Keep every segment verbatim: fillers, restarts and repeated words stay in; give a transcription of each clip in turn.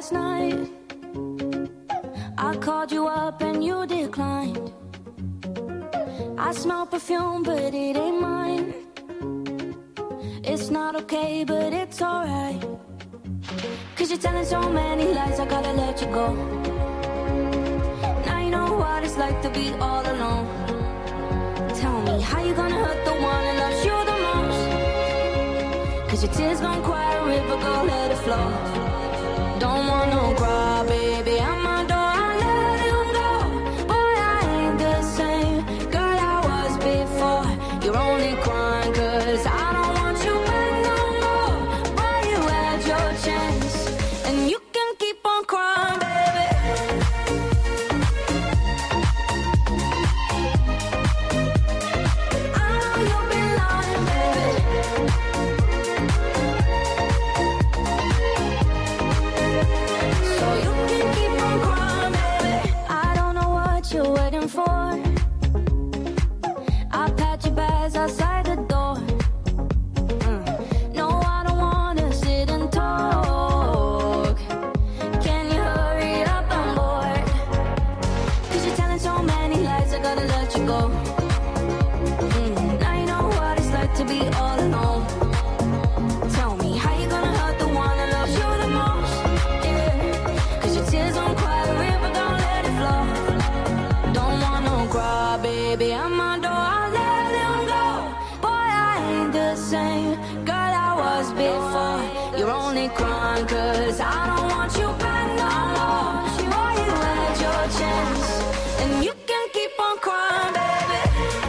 last night. I called you up and you declined. I smell perfume, but it ain't mine. It's not okay, but it's alright. Cause you're telling so many lies, I gotta let you go. Now you know what it's like to be all alone. Tell me, how you gonna hurt the one that loves you the most? Cause your tears gon' cry a river, go let it flow. Don't want no cry, baby, I'm my door, I let him go. Boy, I ain't the same girl I was before. You're only crying cause I don't want you back no more. Boy, you had your chance, and you can keep on crying, baby. I know you've been lying, baby. So you can keep on crying, baby. I don't know what you're waiting for. I'll pat your bags outside the door. Mm. No, I don't wanna sit and talk. Can you hurry up, I'm bored. Cause you're telling so many lies, I gotta let you go. Mm. Now you know what it's like to be all alone. Tell me, how you gonna hurt the one that loves you the most? Yeah. Cause your tears don't cry, the river don't let it flow. Don't want no cry, baby, I'm my door, I let him go. Boy, I ain't the same girl I was before. You're only crying cause I don't want you back no more. Boy, you had your chance, and you can keep on crying, baby.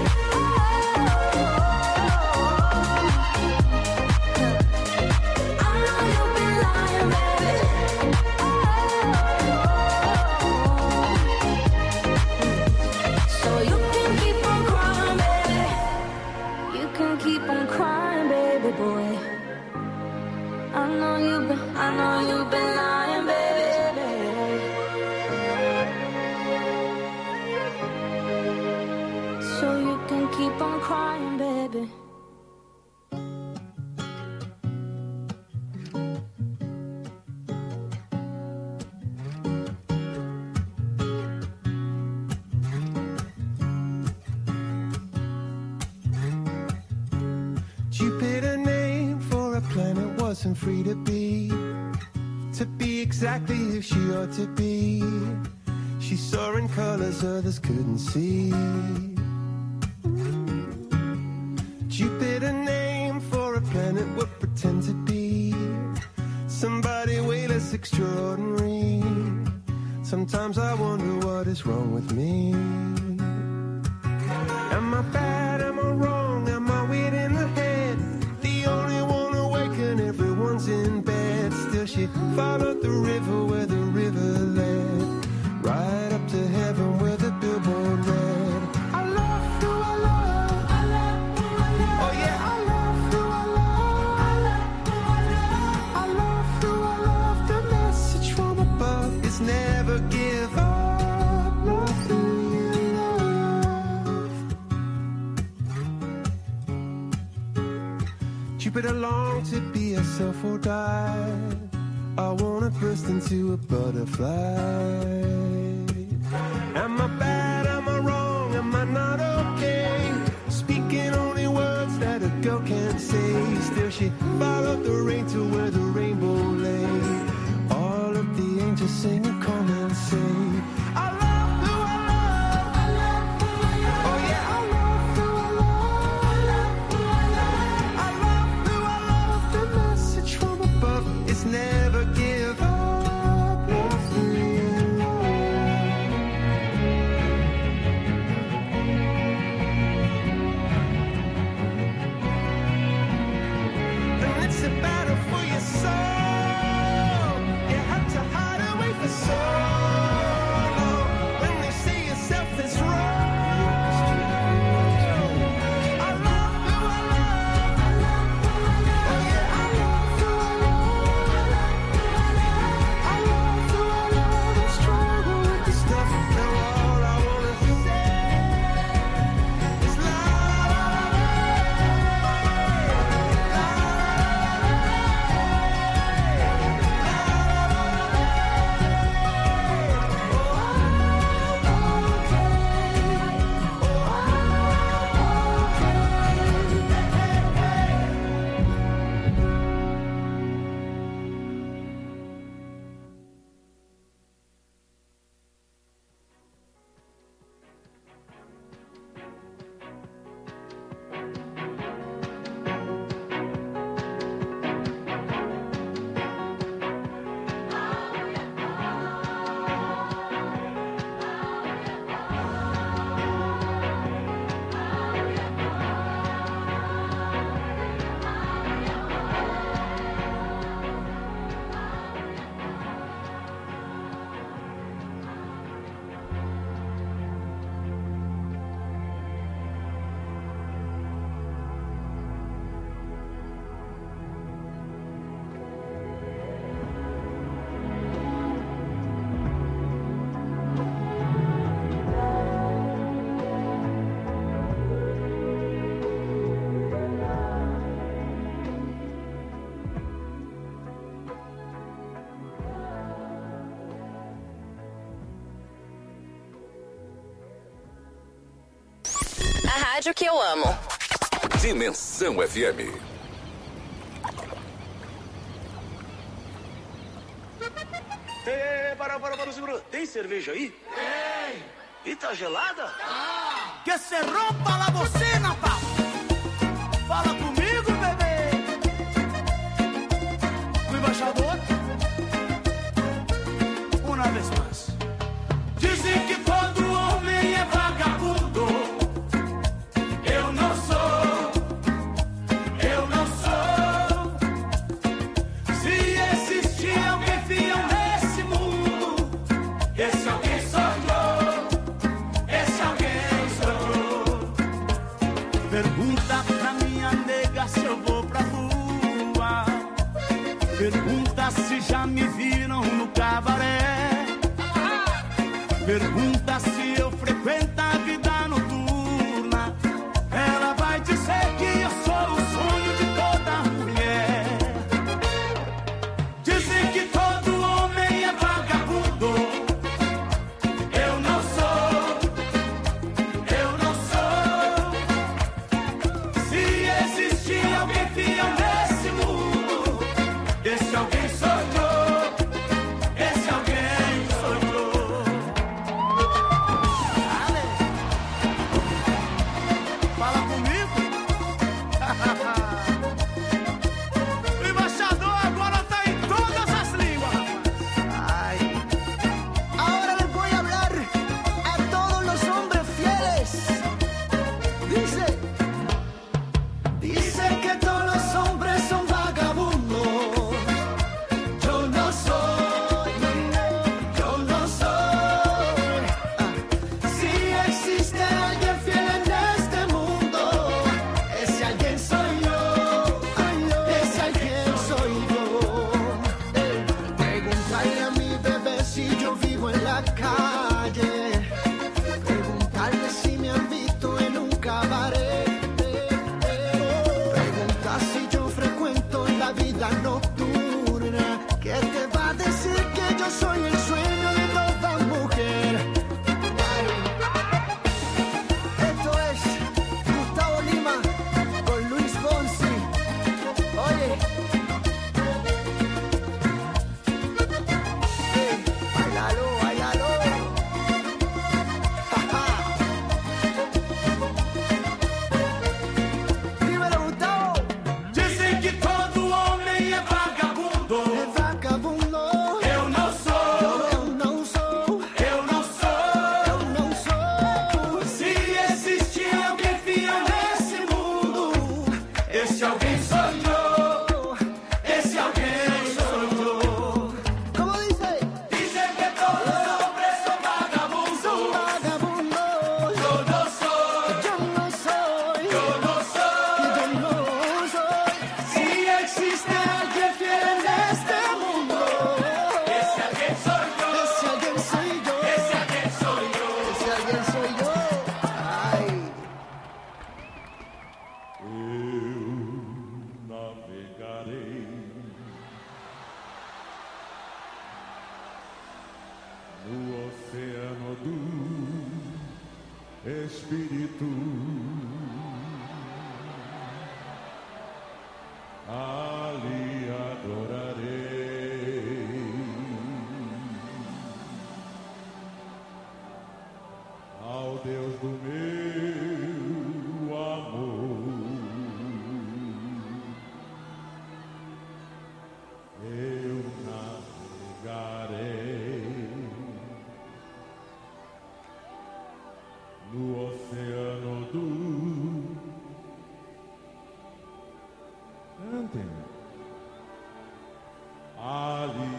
I know you've been lying, baby. So you can keep on crying, baby. You can keep on crying, baby boy. I know you've been, I know you've been lying, baby. So you can keep on crying, baby. Jupiter name for a planet wasn't free to be, to be exactly who she ought to be. She saw in colors others couldn't see. Jupiter name for a planet would pretend to be somebody way less extraordinary. Sometimes I wonder what is wrong with me. Am I bad? Am I wrong? Am I weird in the head? The only one awake and everyone's in bed. Still she followed the river where the river led, right up to heaven where the billboard read, I love who I love, I love who I love. Oh yeah, I love who I love, I love who I love. I love who I love. The message from above is never give up. Love who you love. Jupiter longed to be herself or die. I wanna burst into a butterfly. Am I bad? Am I wrong? Am I not okay? Speaking only words that a girl can't say. Still she followed the rain to where the rainbow lay. All of the angels sing and come and say, I love who I love, I love who I love. Oh yeah, I love who I love, I love who I love. I love who I love. The message from above is never give up. Love who you love. rádio que eu amo. Dimensão F M. Ei, para, para, para, segura. Tem cerveja aí? Tem. E tá gelada? Ah. Que se rompa la bocina, pá. Fala comigo, bebê. O embaixador. Uma vez mais. Dizem que todo homem é vagabundo. Eu não sou. Eu não sou. Se existir alguém fiel nesse mundo, esse alguém sou eu. Esse alguém sou eu. Pergunta pra minha nega se eu vou pra rua. Pergunta se já me viram no cabaré. Pergunta se eu frequento a vida noturna. Ela vai dizer que eu sou o sonho de toda mulher. Dizem que todo homem é vagabundo. Eu não sou. Eu não sou. Se existir alguém fiel nesse mundo, esse alguém sou eu. Esse alguém sou eu. Fala comigo. O embaixador agora tá em todas as línguas, rapaz. Ay. Ahora les voy a hablar a todos los hombres fieles. Dice, dice que todos los hombres son vagabundos. Yo no soy, yo no soy. Ah. Si existe alguien fiel en este mundo, ese alguien soy yo. Ese alguien soy yo. Eh, Preguntarle a mi bebé si yo vivo en la calle. Preguntarle si me han visto en un cabaret. Preguntar si yo frecuento la vida nocturna. ¿Qué te va a decir que yo soy el sueño de toda mujer? Esto es Gustavo Lima con Luis Fonsi. Oye, eh, bailalo, bailalo. Dímelo, Gustavo. Dizem que todo homem é vagabundo. É vagabundo. Eu não sou. Eu não sou. Eu não sou. Eu não sou. Se existir alguém fiel nesse mundo, esse alguém sou eu. Esse alguém sou eu. Como dice? Dizem que todos os hombres são vagabundos. São vagabundos. Eu não sou. Eu não sou. Eu não sou. Eu não sou. Se existe alguém fiel neste mundo, esse alguém sou eu. Esse alguém sou eu. Esse alguém sou eu. Esse alguém sou eu. Ai. Navegarei no oceano do Espírito, ali adorarei ao Deus do meu amor. Eu navegarei no oceano do... Cantem. Ali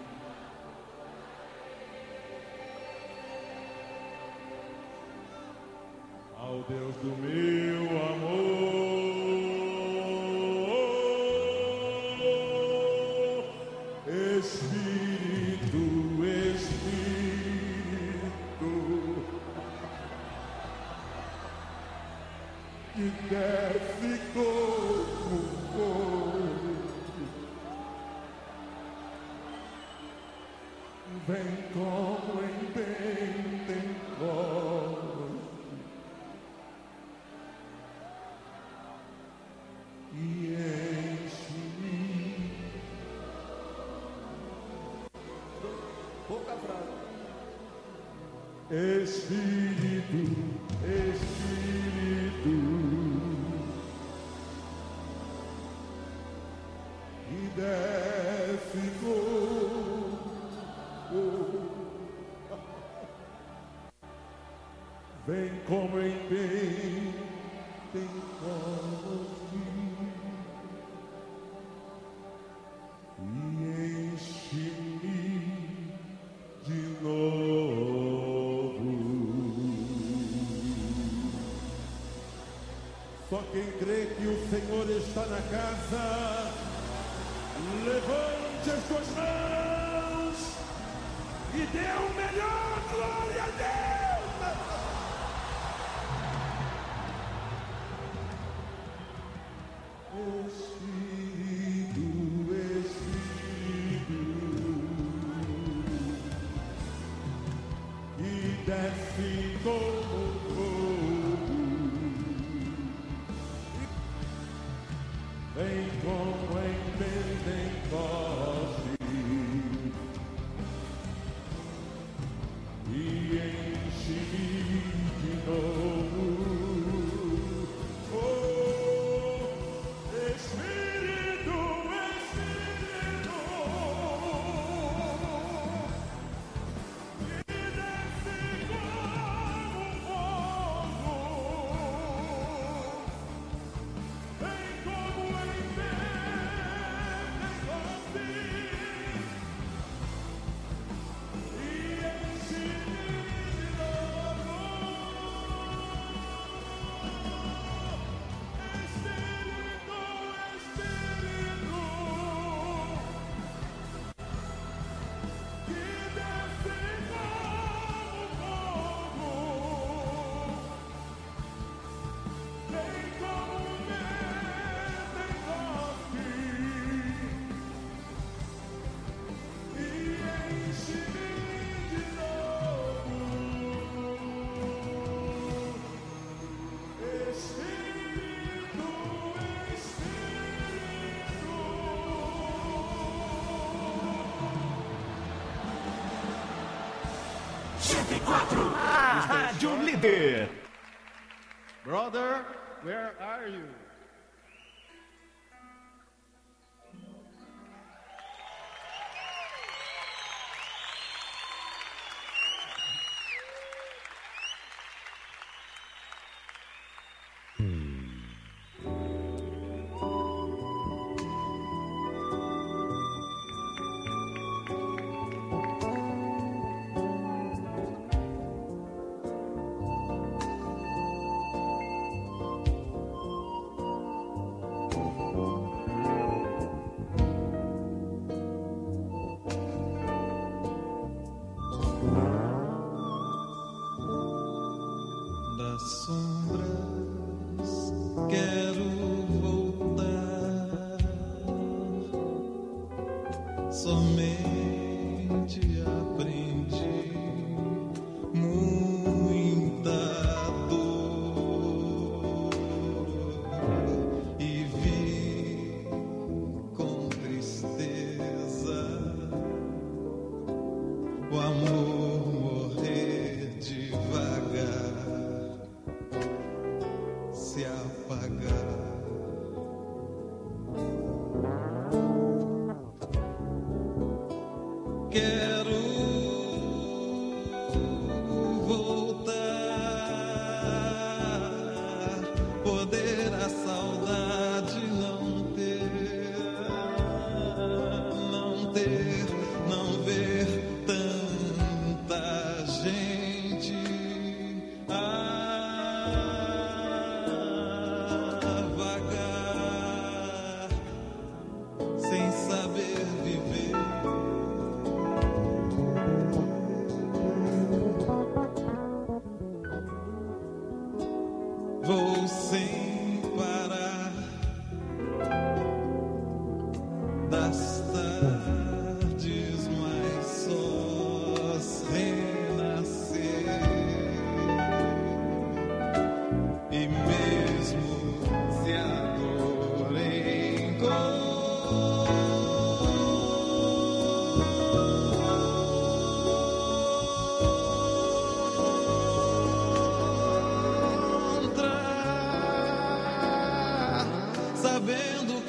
ao Deus do meu amor. Espírito, Espírito, que desce como fogo, vem como em Pentecostes, Espírito, Espírito, que desce como, vem como em bem, tem como e enche-me de novo. Só quem crê que o Senhor está na casa, levante as suas mãos e dê o melhor glória a Deus. Espírito, Espírito, que desce como fogo, vem como em Pentecoste e enche-me de novo. A Rádio Líder. Brother, where are you?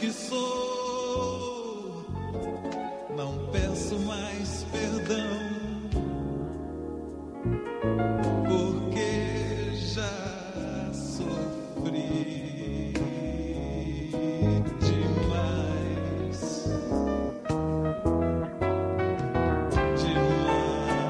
que sou, não peço mais perdão, porque já sofri demais, demais.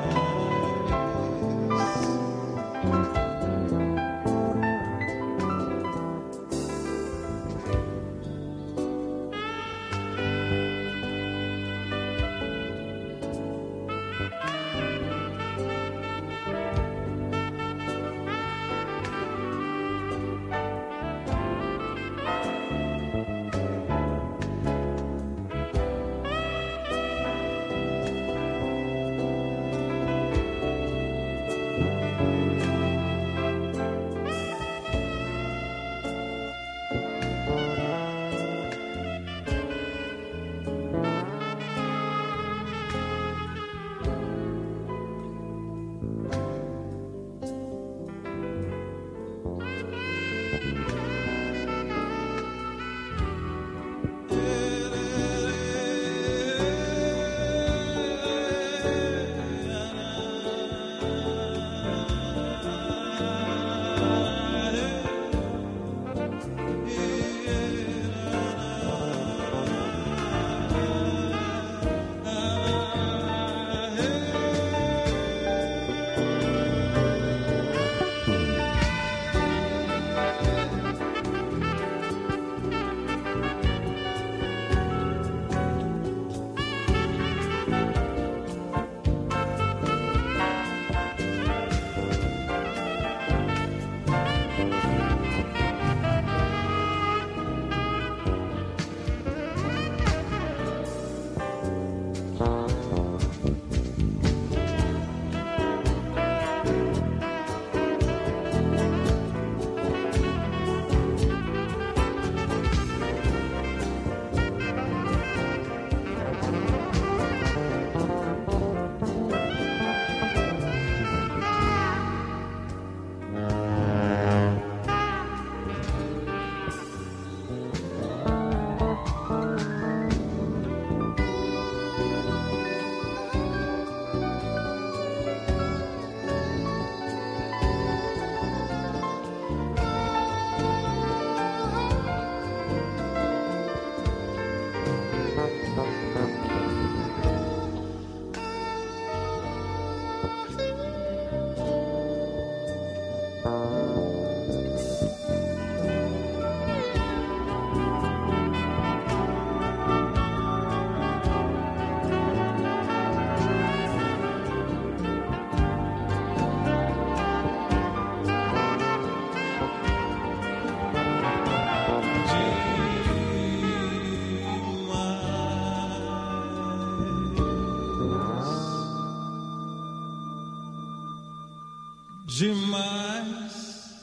Demais.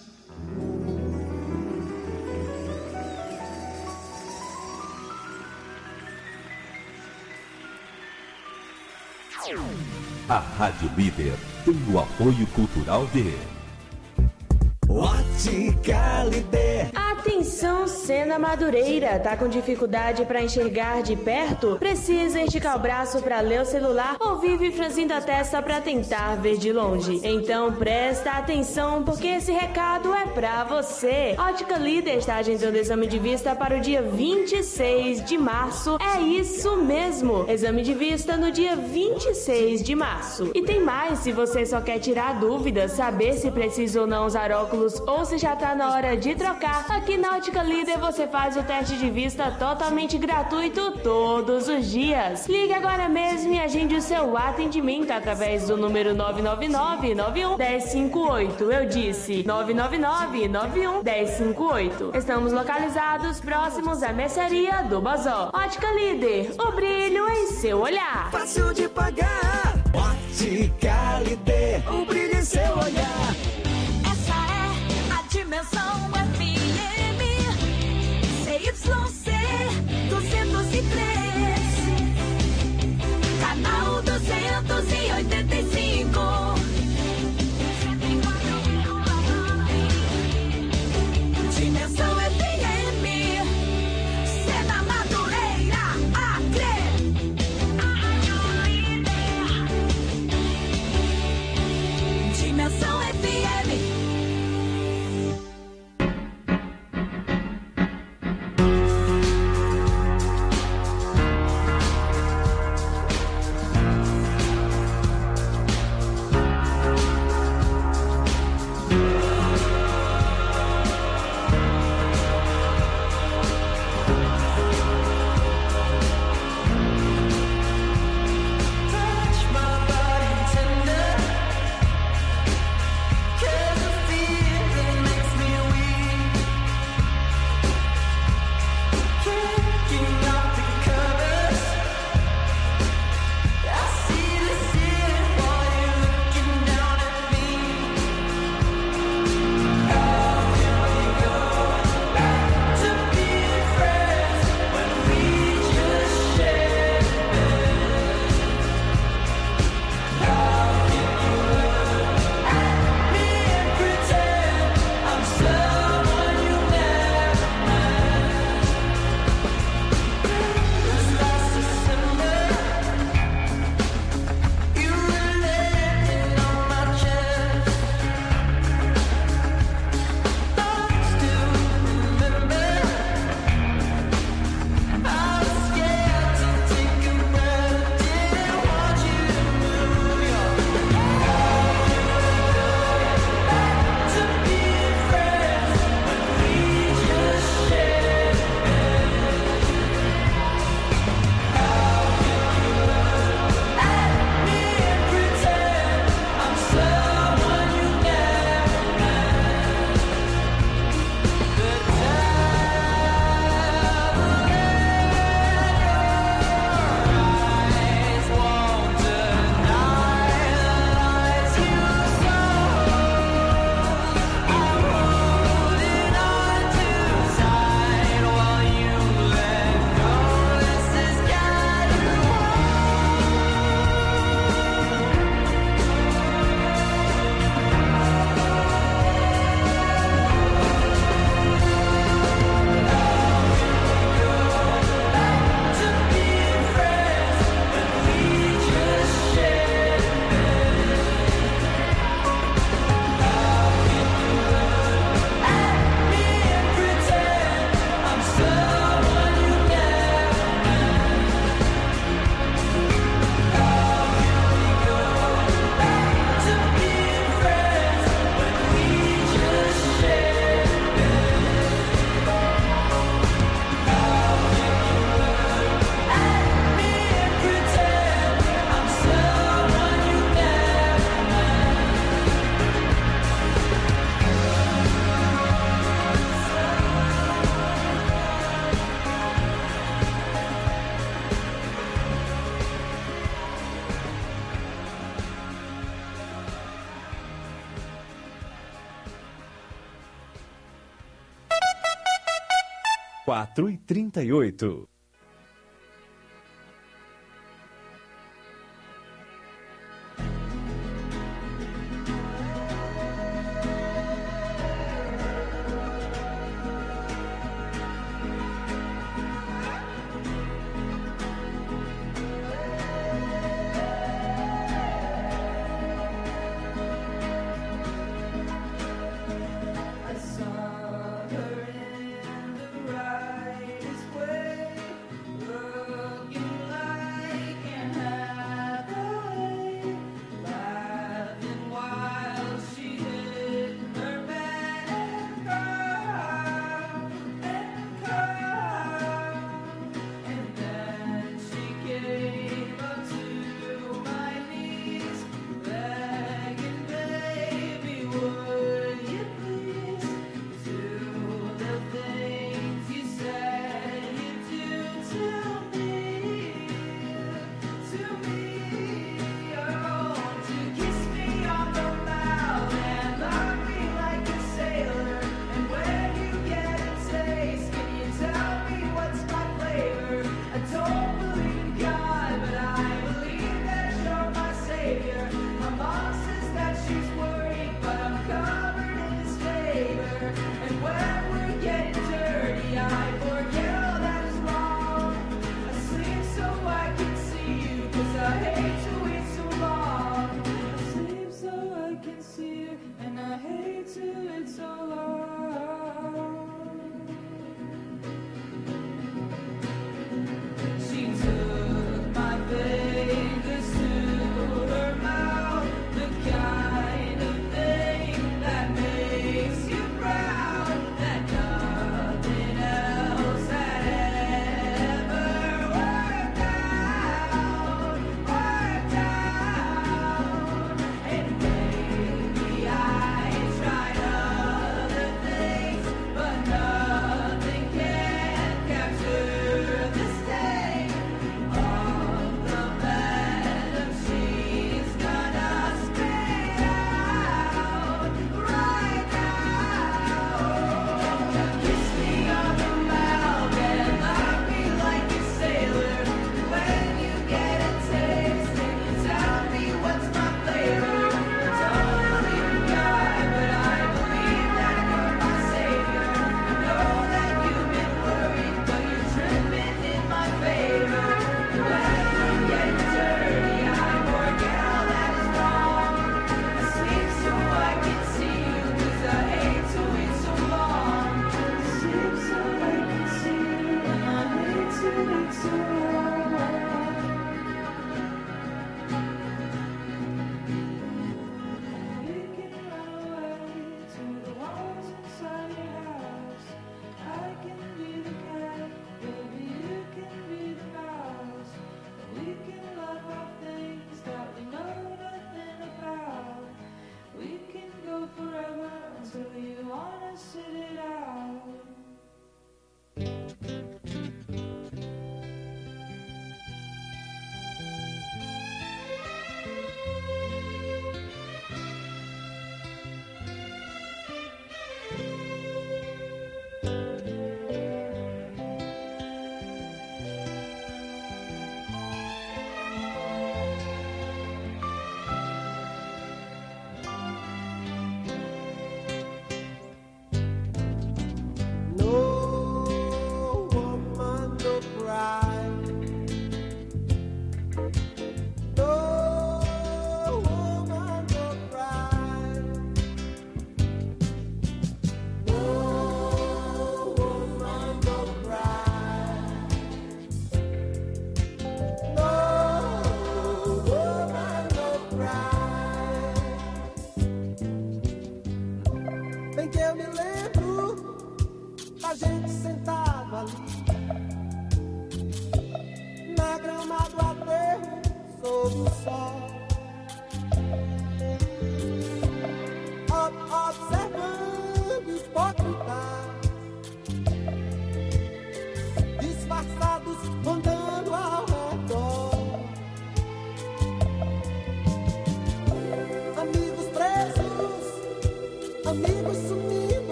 A Rádio Líder tem o apoio cultural de Ótica Líder. Atenção, Sena Madureira. Tá com dificuldade para enxergar de perto? Precisa esticar o braço para ler o celular ou vive franzindo a testa para tentar ver de longe? Então presta atenção, porque esse recado é pra você. Ótica Líder está agendando exame de vista para o dia vinte e seis de março. É isso mesmo, exame de vista no dia vinte e seis de março. E tem mais, se você só quer tirar dúvidas, saber se precisa ou não usar óculos ou se já tá na hora de trocar, aqui na Ótica Líder você faz o teste de vista totalmente gratuito todos os dias. Ligue agora mesmo e agende o seu atendimento através do número nove nove nove, nove um, um zero cinco oito. Eu disse nove nove nove, nove um, um zero cinco oito. Estamos localizados próximos à mercearia do Bazó. Ótica Líder, o brilho em seu olhar. Fácil de pagar. Ótica Líder, o brilho em seu olhar. Essa é a Dimensão F M, C Y C duzentos e três, canal duzentos e oitenta e cinco. Dimensão F M, Sena quatro e trinta e oito. That makes you proud.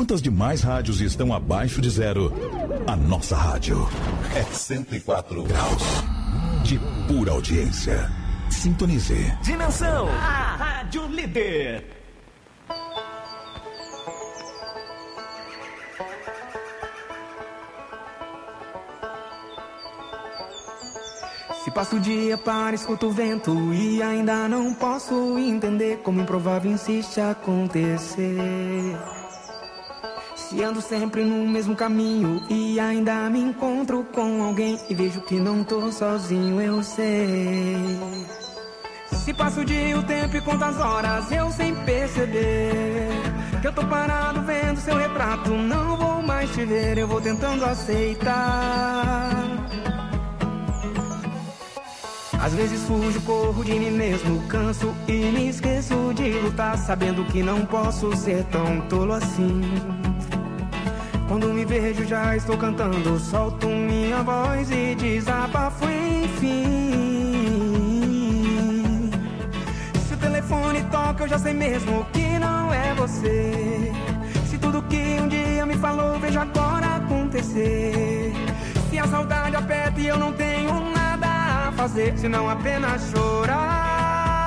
Quantas demais rádios estão abaixo de zero? A nossa rádio é cento e quatro graus de pura audiência. Sintonize. Dimensão, a rádio líder. Se passo o dia para escuto o vento e ainda não posso entender como improvável insiste acontecer. Se ando sempre no mesmo caminho e ainda me encontro com alguém e vejo que não tô sozinho, eu sei. Se passo o dia, o tempo e quantas horas eu sem perceber que eu tô parado vendo seu retrato, não vou mais te ver, eu vou tentando aceitar. Às vezes fujo, corro de mim mesmo, canso e me esqueço de lutar, sabendo que não posso ser tão tolo assim. Quando me vejo já estou cantando, solto minha voz e desabafo enfim. Se o telefone toca eu já sei mesmo que não é você. Se tudo que um dia me falou vejo agora acontecer. Se a saudade aperta e eu não tenho nada a fazer, senão apenas chorar.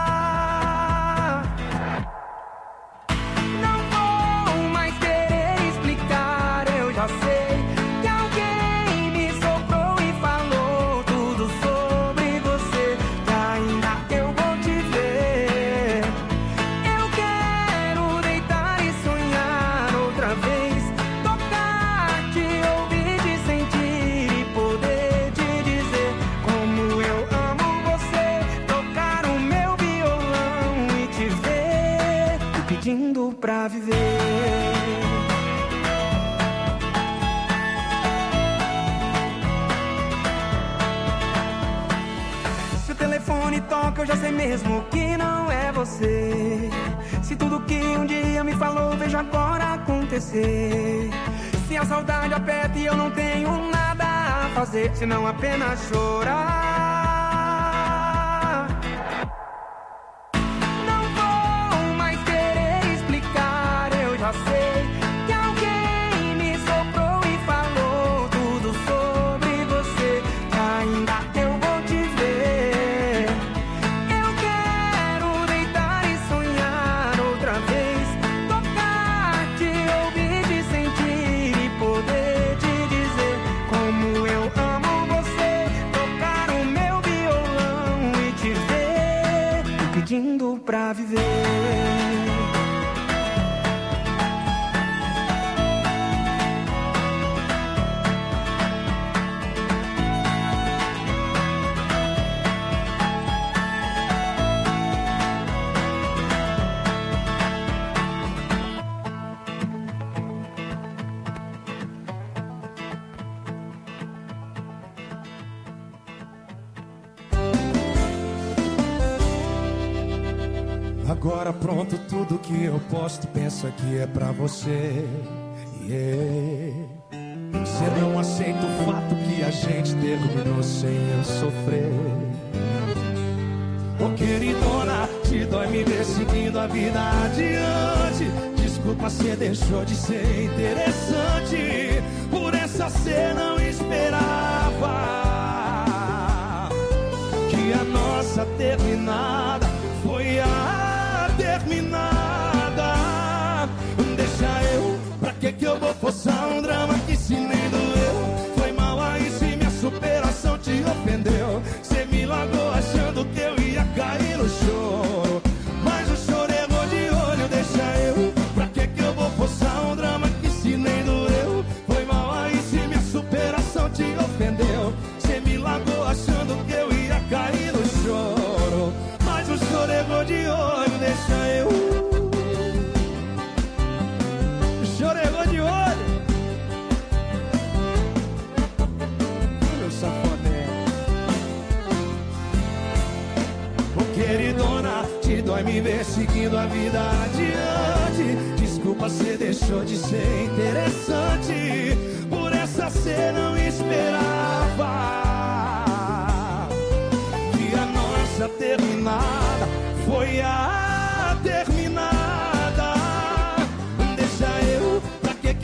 Já sei que alguém me soprou e falou tudo sobre você, que ainda eu vou te ver. Eu quero deitar e sonhar outra vez, tocar, te ouvir, te sentir e poder te dizer como eu amo você, tocar o meu violão e te ver, te pedindo pra viver. Toca, eu já sei mesmo que não é você. Se tudo que um dia me falou vejo agora acontecer. Se a saudade aperta e eu não tenho nada a fazer, senão apenas chorar. Não vou mais querer explicar, eu já sei que alguém me soprou e falou tudo sobre você, que ainda eu vou te ver. Pedindo pra viver. Agora pronto, tudo que eu posto, pensa que é pra você. Yeah. Você não aceita o fato que a gente terminou sem eu sofrer. Ô queridona, te dói me ver seguindo a vida adiante. Desculpa, cê deixou de ser interessante. Por essa cê não esperava que a nossa terminada foi a terminada. Deixa eu, pra que que eu vou forçar um drama que se nem doeu? Foi mal aí se minha superação te ofendeu. Cê me largou achando que eu ia cair no choro, mas o choro errou de olho. Deixa eu, pra que que eu vou forçar um drama que se nem doeu? Foi mal aí se minha superação te ofendeu. Cê me largou achando que eu ia cair no choro, mas o choro errou de olho. Deixa eu, o choro errou de olho. Meu safoné. Ô queridona, te dói me ver seguindo a vida adiante. Desculpa, cê deixou de ser interessante. Por essa cê não esperava que a nossa terminada foi a terminada. Deixa eu, pra que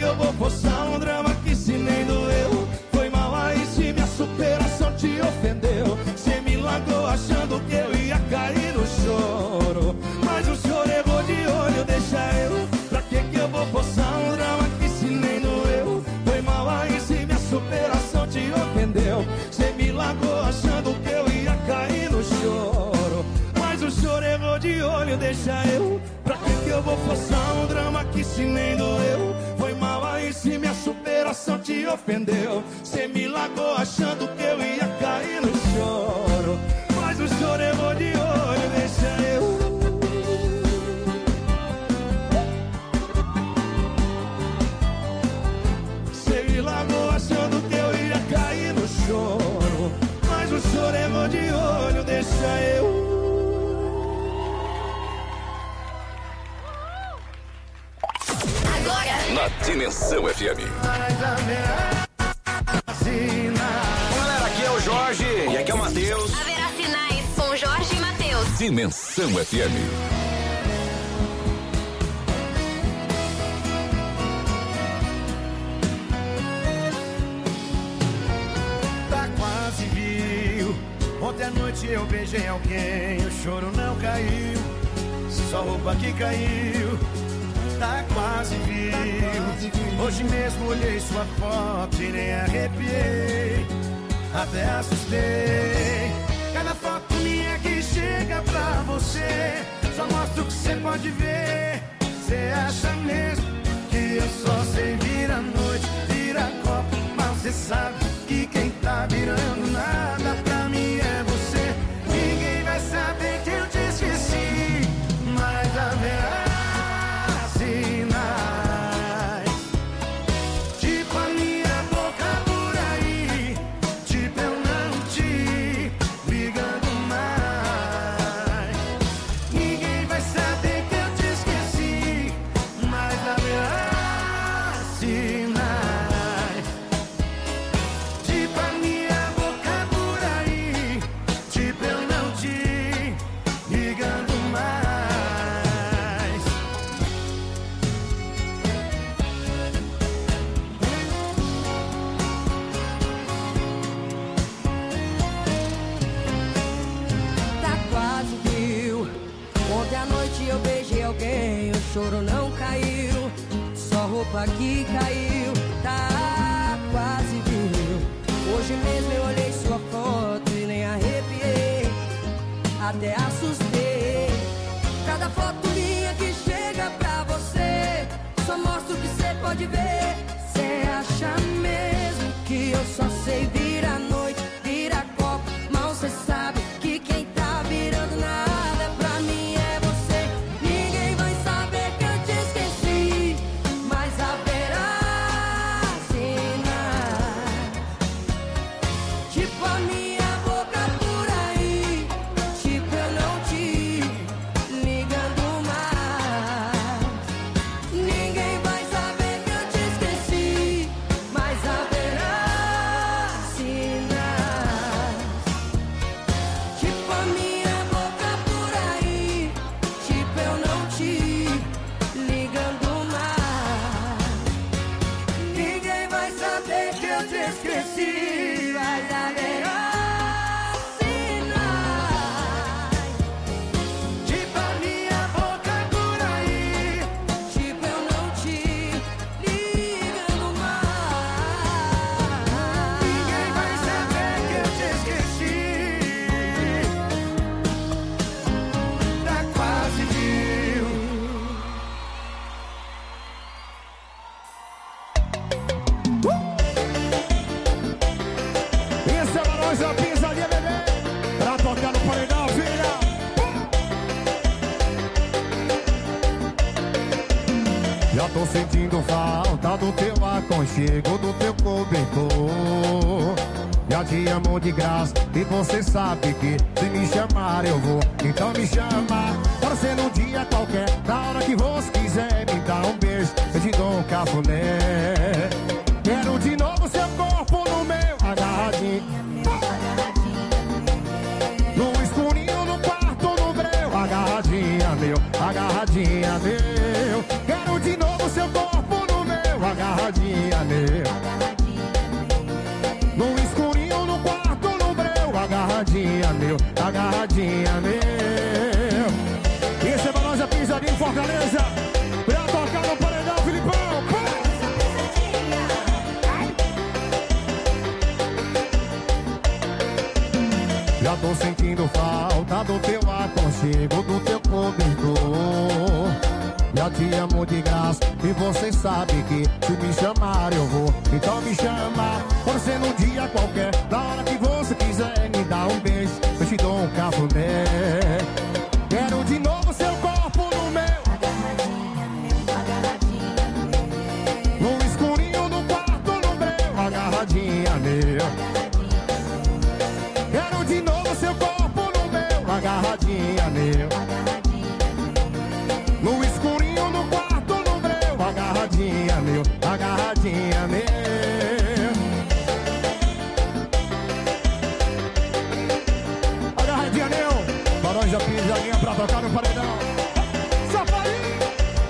me ofendeu. Cê me largou achando que eu ia cair no choro. Mas o choro eu vou de olho, deixa eu. Cê me largou achando que eu ia cair no choro. Mas o choro eu vou de olho, deixa eu. Na Dimensão F M. Galera, aqui é o Jorge e aqui é o Matheus. Haverá sinais com Jorge e Matheus. Dimensão F M. Tá quase viu. Ontem à noite eu beijei alguém, o choro não caiu, só roupa que caiu. Tá quase viu. Hoje mesmo olhei sua foto e nem arrepiei, até assustei. Cada foto minha que chega pra você só mostra o que você pode ver. Você acha mesmo que eu só sei virar noite, virar copo, mas você sabe que quem tá virando nada pra mim é você. Ninguém vai saber que eu te esqueci, mas haverá choro não caiu, só roupa que caiu, tá quase viu. Hoje mesmo eu olhei sua foto e nem arrepiei, até assustei. Cada foto minha que chega pra você só mostra o que você pode ver. Cê acha mesmo que eu só sei virar noite, virar copo, mal cê sabe que quem tá virando nada pra mim é você. Tô sentindo falta do teu aconchego, do teu cobertor. Já te amo de graça e você sabe que se me chamar eu vou. Então me chama, pode ser num dia qualquer, na hora que você quiser. Me dá um beijo, eu te dou um cafuné. Quero de novo seu corpo no meu, agarradinho, no escurinho, no quarto, no breu. Agarradinha meu, agarradinha meu. Quero de novo seu corpo no meu, agarradinha meu, no escurinho, no quarto, no breu. Agarradinha meu, agarradinha meu. Esse é pra nós a pisadinha em Fortaleza, pra tocar no paredão, Filipão. Já tô sentindo falta do teu aconchego, do teu cobertor. Já só te amo de graça. E você sabe que se me chamar eu vou. Então me chama, pode ser num dia qualquer. Na hora que você quiser me dar um beijo, eu te dou um cafuné. Quero de novo seu corpo no meu. Agarradinha meu, agarradinha meu. No escurinho do quarto no meu. Agarradinha meu. Quero de novo seu corpo no meu. Agarradinha meu. No escurinho no quarto no meu. Agarradinha meu. Agarradinha meu. Agarradinha meu. Barões da Pisadinha pra tocar no paredão. Safarinho.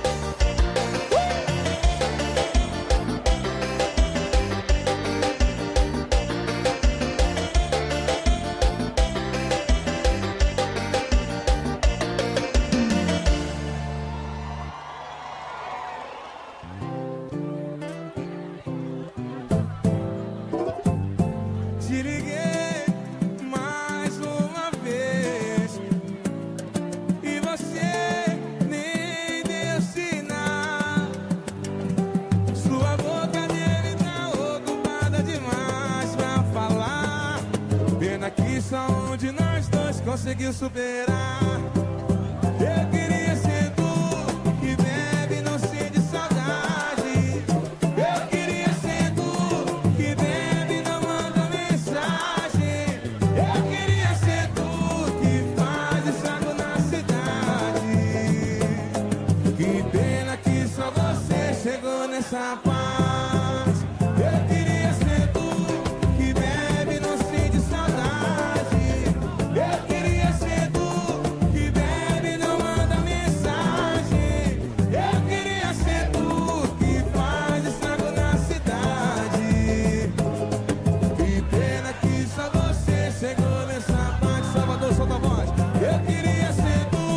Te liguei mais uma vez e você nem deu sinal. Sua boca dele tá ocupada demais pra falar. Pena que só um de nós dois conseguiu superar. Eu queria ser tu que bebe e não sente saudade. Eu queria ser tu que bebe e não manda mensagem. Eu queria ser tu que faz estrago na cidade. Que pena que só você chegou nessa paz. Eu queria ser tu que bebe e não sente saudade. Eu queria ser tu que bebe e não manda mensagem. Eu queria ser tu que faz estrago na cidade. Que pena que só você chegou nessa parte. Salvador, solta a voz. Eu queria ser tu.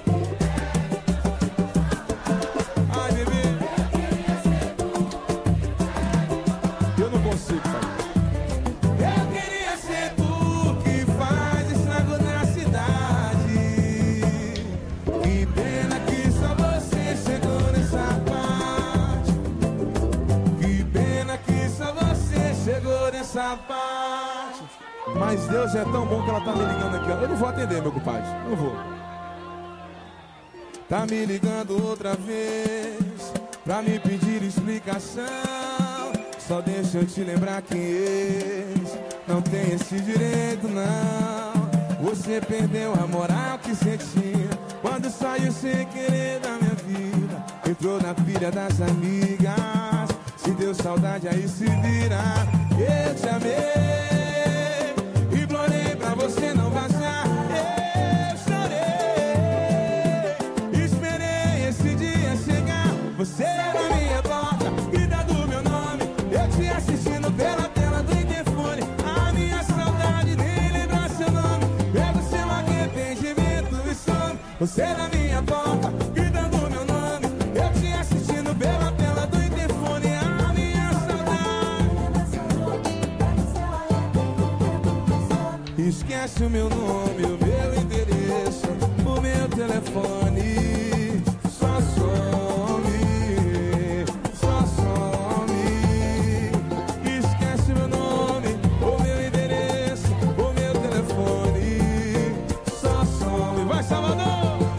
Ai, bebê. Eu não consigo, pai. Eu queria ser tu que faz estrago na cidade. Que pena que só você chegou nessa parte. Que pena que só você chegou nessa parte. Mas Deus é tão bom que ela tá me ligando aqui, ó. Eu não vou atender, meu compadre. Eu não vou. Tá me ligando outra vez pra me pedir explicação. Só deixa eu te lembrar que ex não tem esse direito, não. Você perdeu a moral que sentia quando saiu sem querer da minha vida. Entrou na pilha das amigas. Se deu saudade, aí se vira. Eu te amei, implorei pra você não vazar. Eu chorei, esperei esse dia chegar. Você na minha porta, gritando meu nome. Eu te assistindo pela tela do interfone. A minha saudade nem lembra seu nome. Pego seu arrependimento e some. Você na minha porta, gritando meu nome. Eu te assistindo pela tela do interfone. A minha saudade. Esquece o meu nome, o meu endereço, o meu telefone. Só some, só some. Esquece meu nome, o meu endereço, o meu telefone. Só some. Vai, Salvador!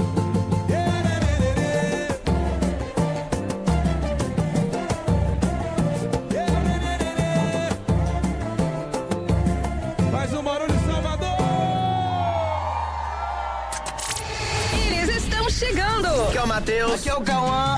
Faz um barulho, Salvador! Eles estão chegando. Aqui é o Matheus. Aqui é o Cauã.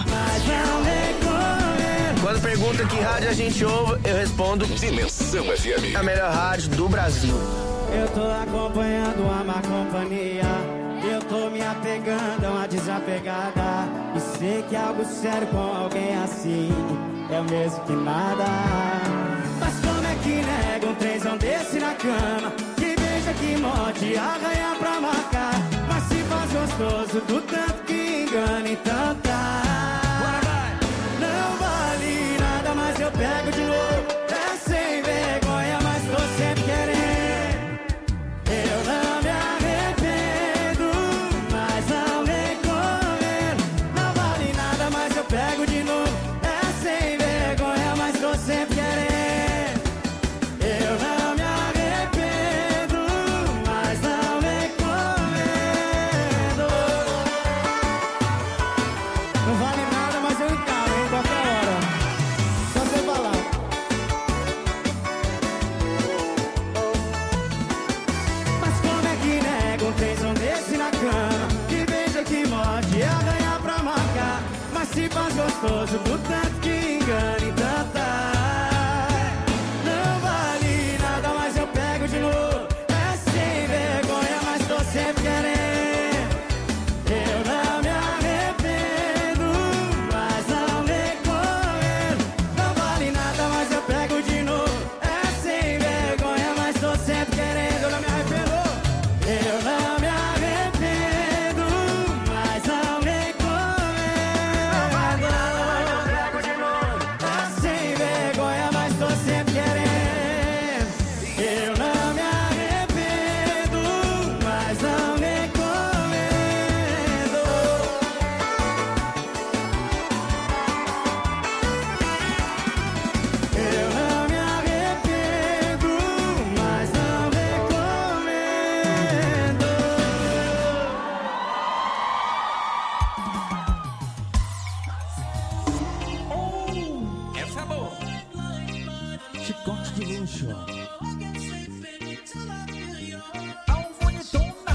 Quando pergunta que rádio a gente ouve, eu respondo Dimensão F M. a melhor rádio do Brasil. Eu tô acompanhando a má companhia. Eu tô me apegando a uma desapegada. E sei que algo sério com alguém assim é o mesmo que nada. Mas como é que nega um trenzão desse na cama? Que beija, que morde, arranha pra marcar. Mas se faz gostoso do tanto que engana, então tá. Não vale nada, mas eu pego de novo. É sem vergonha, mas tô sempre querendo. Eu não me arrependo, mas não recomendo. Não vale nada, sempre querendo. Eu não me arrependo, mas não recomendo. Não vale nada, mas eu encaro, hein, qualquer hora. Só você falar. Mas como é que nega um tesão desse na cama? Que beija, que morde, arranha pra marcar. Mas se faz gostoso, do tanto que engana e tanta. Não vale nada, mas eu pego de novo. É sem vergonha, mas tô sempre querendo. Eu não me arrependo, mas não recomendo. Não vale nada, mas eu pego de novo. É sem vergonha, mas tô sempre querendo. Eu não me arrependo. Eu não me arrependo, mas não recomendo. Não vale nada, mas eu pego de novo. É sem vergonha, mas tô sempre querendo. Eu não me arrependo, mas não recomendo. Eu não me arrependo, mas não recomendo. Essa é boa. Chicote de luxo. Alfonitona.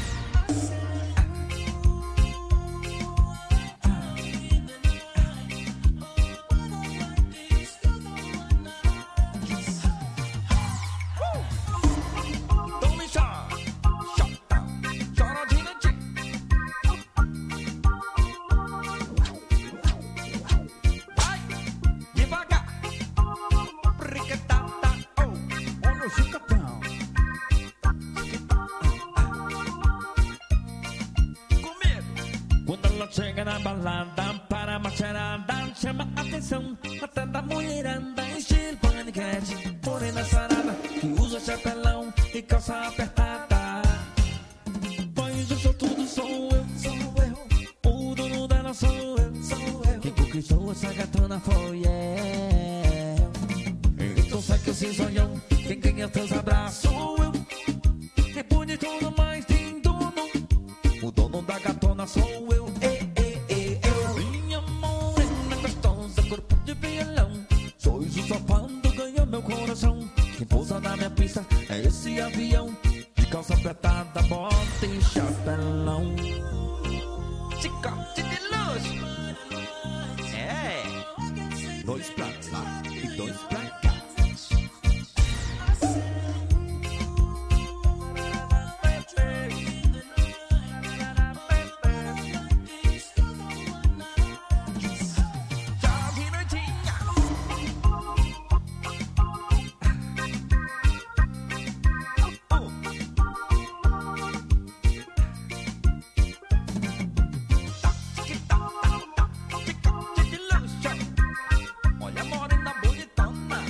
Tome chá. Chata. Choradinha de. Vai. Devagar. Priquetata. Oh. Olha o chicotão. Comigo. Quando ela chega na balada para macharada, chama a atenção até da mulherada, estilo paniquete, morena sarada, que usa chapelão e calça apertada. Pois eu sou tudo, sou eu, sou eu. O dono dela sou eu, sou eu. Quem conquistou essa gatona foi eu. Então sai que eu sei sonhão, quem ganha teus abraços sou eu. É bonito, mas tem dono. O dono da gatona sou eu. Ei, ei, ei, eu. Minha morena gostosa, corpo de violão. Sois o sopando, ganhou meu coração. Quem pousa na minha pista é esse avião. De calça apertada, bota e chapelão. Chicote de luxo. É. Dois pra lá e dois pra cá. Olha a morena bonitona.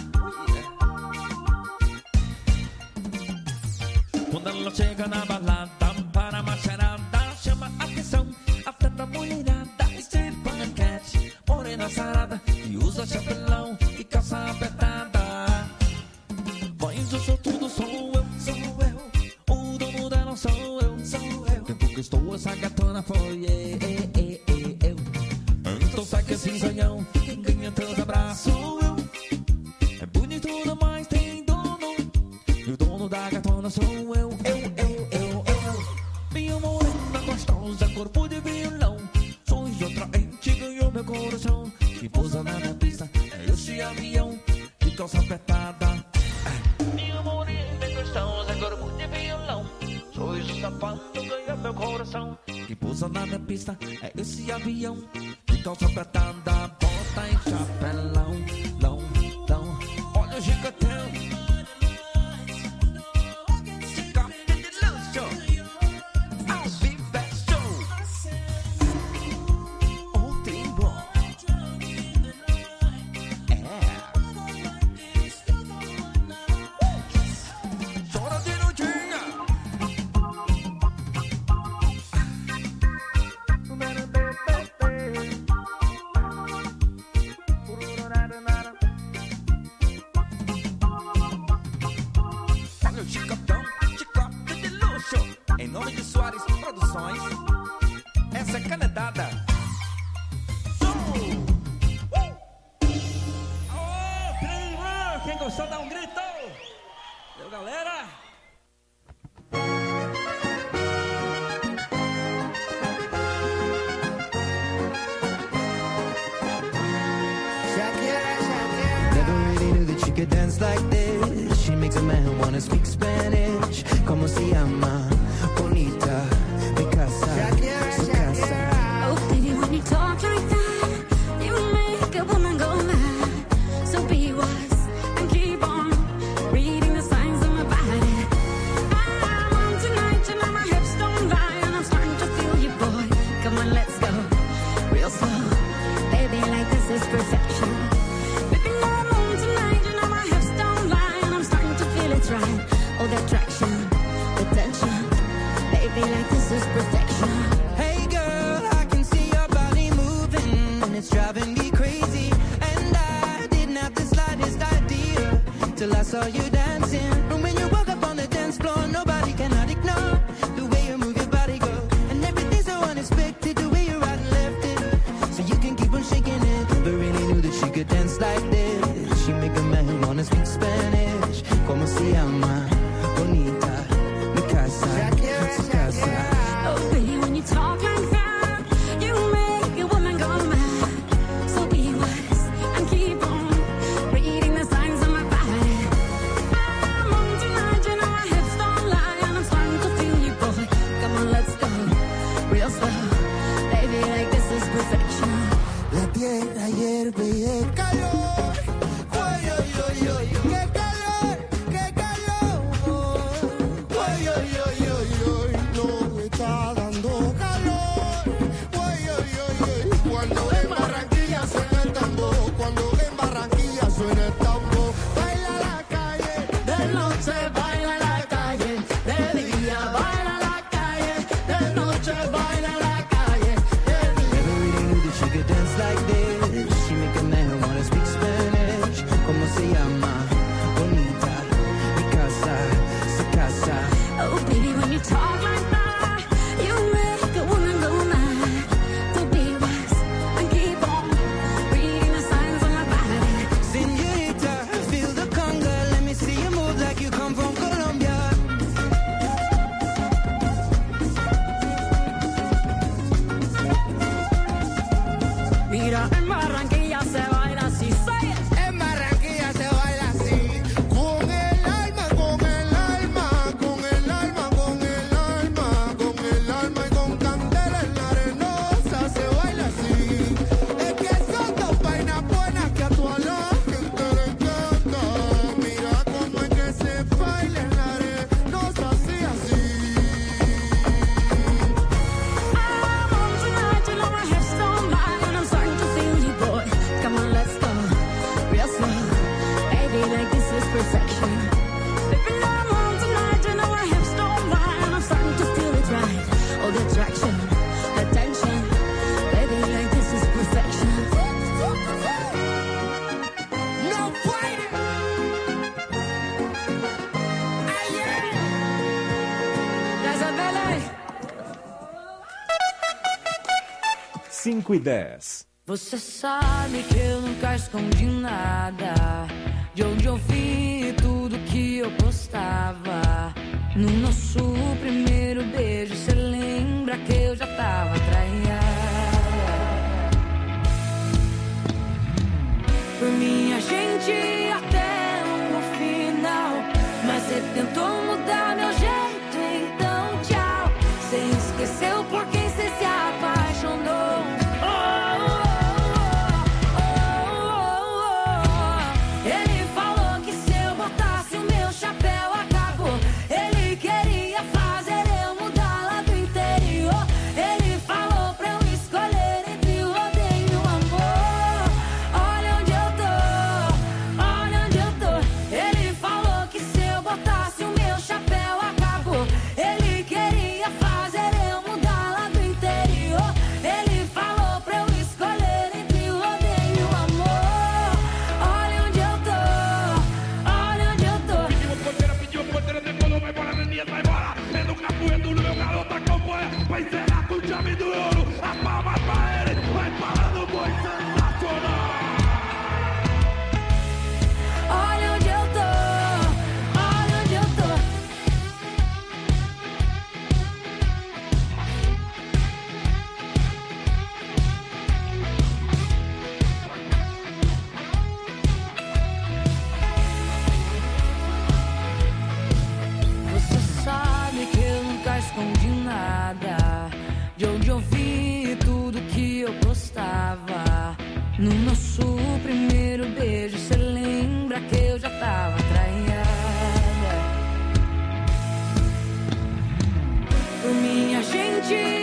Quando ela chega na balada para a macharada, chama a atenção até da mulherada, estilo paniquete, morena sarada, que usa chapelão e calça apertada. Mas eu sou tudo, sou eu, sou eu. O dono dela sou eu, sou eu. Quem conquistou essa gatona foi eu. Então sai que esse sonhão, quem ganha teus abraços sou eu. É bonito, mas tem dono. E o dono da gatona sou eu. Eu, eu, eu, eu. Minha morena gostosa, corpo de violão. Sois atraente, ganhou meu coração. Que pousa na minha pista é esse avião. De calça apertada. Minha morena gostosa, corpo de violão. Sois o sapato, ganhou meu coração. Que pousa na minha pista é esse avião. De calça apertada, bota em chapelão. Lão, lão. Olha o gigantão. Chicote de luxo. Ao vivo é show. Um trembo. É. Chora de notinha. nome de Soares Produções. Essa é canetada. Aô, prima! Quem gostou dá um grito! Deu, galera! Never really knew that she could dance like this. She makes a man wanna speak Spanish. Como se llama? Bonita, mi casa, su casa. Oh, baby, when you talk like that, you make a woman go mad. So be wise and keep on reading the signs of my body. I'm on tonight, you know my hips don't lie, and I'm starting to feel you, boy. Come on, let's go real slow. Baby, like this is perfection. Baby, no, I'm on tonight, you know my hips don't lie, and I'm starting to feel it's right. Oh, the attraction, the tension. Baby, like this is perfection. Hey girl, I can see your body moving, and it's driving me crazy. And I didn't have the slightest idea till I saw you dancing. And when you walk up on the dance floor, nobody cannot ignore the way you move your body, girl. And everything's so unexpected, the way you right and left it, so you can keep on shaking it. Never really knew that she could dance like this. She make a man wanna speak Spanish. Como se llama? Bonita, mi casa, su casa. Oh, baby, when you talk like that, you make a woman go mad. So be wise and keep on reading the signs of my body. I'm on tonight, you know my hips don't lie, and I'm starting to feel you, boy. Come on, let's go real slow. Baby, like this is perfection. La tierra hierve y el calor. Ay, ay, ay, ay, qué calor, qué calor. Ay, ay, ay, ay, ay, no me está dando calor. Ay, ay, ay, ay, cuando en Barranquilla suena el tambor, cuando en Barranquilla suena el tambor. Baila la calle, de noche baila la calle, de día baila la calle, de noche baila la calle. Never really knew that she could dance like this. She make a man wanna speak Spanish. Como se llama? Bonita, mi casa, su casa. Oh, baby, when you talk like that, you make a woman go mad. So be wise and keep on reading the signs of my body. Señorita, feel the conga. Let me see you move like you come from Colombia. Mira, en Barranquilla se baila así, say it. En Barranquilla se baila así, con el alma, con el alma, con el alma, con el alma, con el alma y con candela en la arenosa se baila así. Es que son dos vainas buenas que a toda la gente le encanta. Mira cómo es que se baila en la arenosa así, así. I'm on tonight, you know my hips don't lie, and I'm starting to feel you, boy. Come on, let's go real slow. Baby, like this is perfection. Baby, no, I'm on tonight, you know my hips don't lie, and I'm starting to feel it right. Oh, the attraction, the tension. Baby, like this is perfection. No fighting. Casa Bele. cinco e dez. Você sabe que eu nunca escondi nada. De onde eu vi tudo que eu postava. No nosso primeiro beijo, cê lembra que eu já tava traída. Por mim a gente ia até o final, mas cê tentou mudar meu jeito, então tchau. Cê esqueceu por quem cê se apaixonou. Ele falou que se eu botasse o meu chapéu acabou. Ele queria fazer eu mudar lá do ti.